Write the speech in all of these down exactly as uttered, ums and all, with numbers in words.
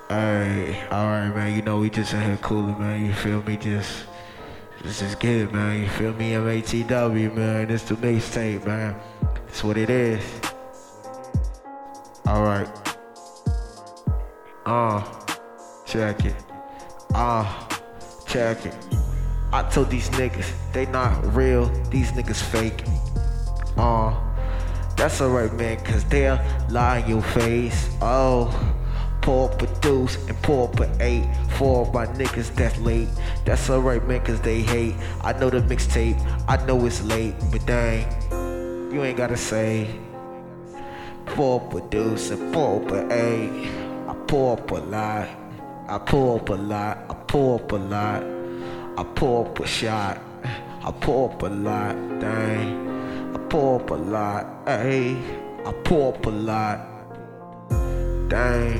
Hey, alright, man. You know, we just in here cooling, man. You feel me? Just, just, just get it, man. You feel me? M A T W, man. This the mixtape, man. That's what it is. Alright. Uh, check it. Uh, check it. I told these niggas, they not real. These niggas fake. Uh, that's alright, man, cause they'll lie in your face. Oh. Pour up a deuce and pour up a eight. Four of my niggas that's late. That's alright, man, cause they hate. I know the mixtape, I know it's late, but dang, you ain't gotta say. Pour up a deuce and pour up a eight. I pour up a lot. I pour up a lot. I pour up a lot. I pour up a shot. I pour up a lot. Dang. I pour up a lot. Hey. I pour up a lot. Dang.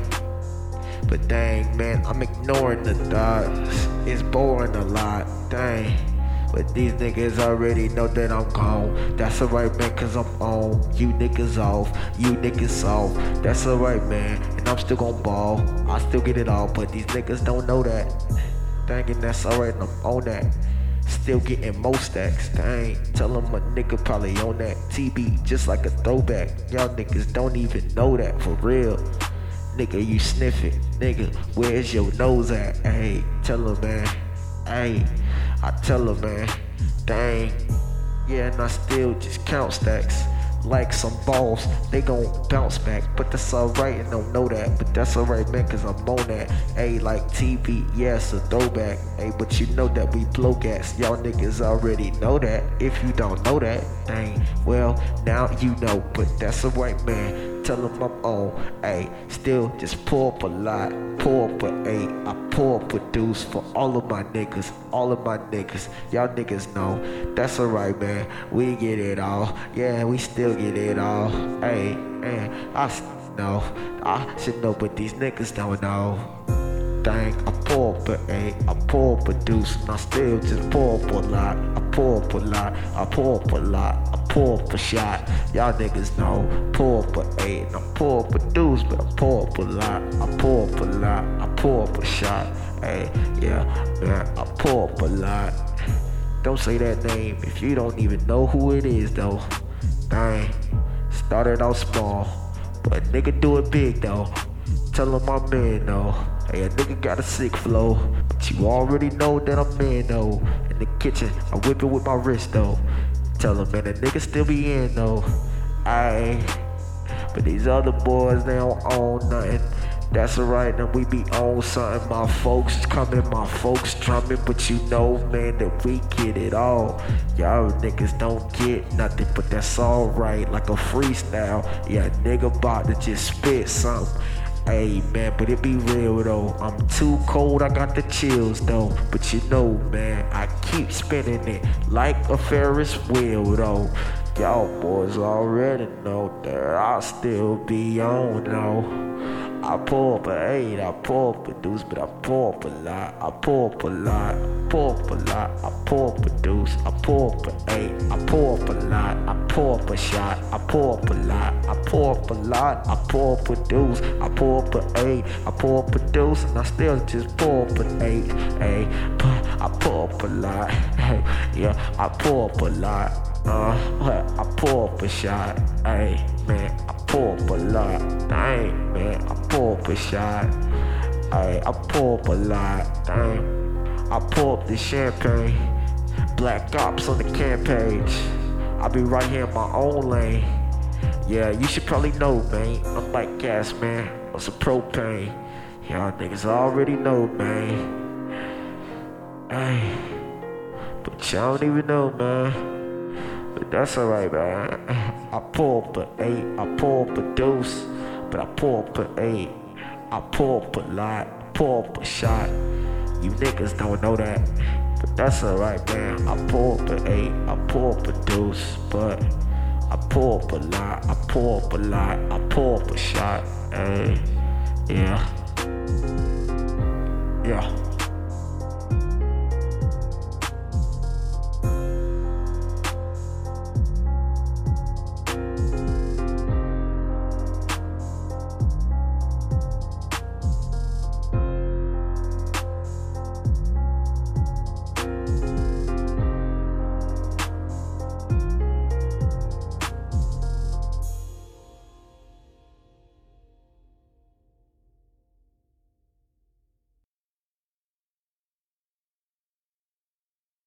But dang, man, I'm ignoring the thoughts. It's boring a lot, dang. But these niggas already know that I'm gone. That's alright, man, cause I'm on. You niggas off, you niggas off. That's alright, man, and I'm still gon' ball. I still get it all, but these niggas don't know that. Dang, and that's alright, and I'm on that. Still getting most stacks, dang. Tell them a nigga probably on that. T B just like a throwback. Y'all niggas don't even know that, for real. Nigga, you sniff it. Nigga, where's your nose at? Hey, tell her, man. Hey, I tell her, man. Dang. Yeah, and I still just count stacks. Like some balls, they gon' bounce back. But that's alright, and don't know that. But that's alright, man, cause I'm on that. Hey, like T V, yeah, it's a throwback. Hey, but you know that we blow gas. Y'all niggas already know that. If you don't know that, dang, well, now you know. But that's alright, man. Tell them I'm on, ayy, still just pour up a lot, pour up a eight, I pour up a deuce for all of my niggas, all of my niggas, y'all niggas know, that's alright, man, we get it all, yeah, we still get it all, ayy, man, I know, I should know, but these niggas don't know. Dang, I pour up a eight, I pour up a deuce, and I still just pour up a lot, I pour up a lot, I pour up a lot, I pour up a shot, y'all niggas know, pour up a eight, and I pour up a deuce, but I pour up a lot, I pour up a lot, I pour up a shot, hey, yeah, man, I pour up a lot. Don't say that name if you don't even know who it is though. Dang, started out small, but nigga do it big though. Tell him I'm in though. Hey, a nigga got a sick flow, but you already know that I'm in though. In the kitchen, I whip it with my wrist though. Tell him, man, the nigga still be in though. Ayy, but these other boys, they don't own nothing. That's alright, then we be on something. My folks coming, my folks drumming, but you know, man, that we get it all. Y'all niggas don't get nothing, but that's alright, like a freestyle. Yeah, nigga about to just spit something. Hey man, but it be real though. I'm too cold, I got the chills though. But you know, man, I keep spinning it like a Ferris wheel though. Y'all boys already know that I'll still be on though. I pour up a eight, I pour up a deuce, but I pour up a lot, I pour up a lot, pour up a lot, I pour up a deuce, I pour up a eight, I pour up a lot, I pour up a shot, I pour up a lot, I pour up a lot, I pour up a deuce, I pour up a eight, I pour up a deuce, and I still just pour up an eight, hey, but I pour up a lot, hey, yeah, I pour up a lot, uh, I pour up a shot, hey, man, I pour up a lot, dang, man, I pour up a shot, ay, I pour up a lot, dang, I pour up the champagne, Black Ops on the cam page, I be right here in my own lane, yeah, you should probably know, man, I'm like gas, man, on some propane, y'all niggas already know, man, ay, but y'all don't even know, man. But that's alright, man. I pour up a eight, I pour up a deuce, but I pour up a eight, I pour up a lot, I pour up a shot. You niggas don't know that, but that's alright, man. I pour up a eight, I pour up a deuce, but I pour up a lot, I pour up a lot, I pour up a shot. Hey, yeah, yeah.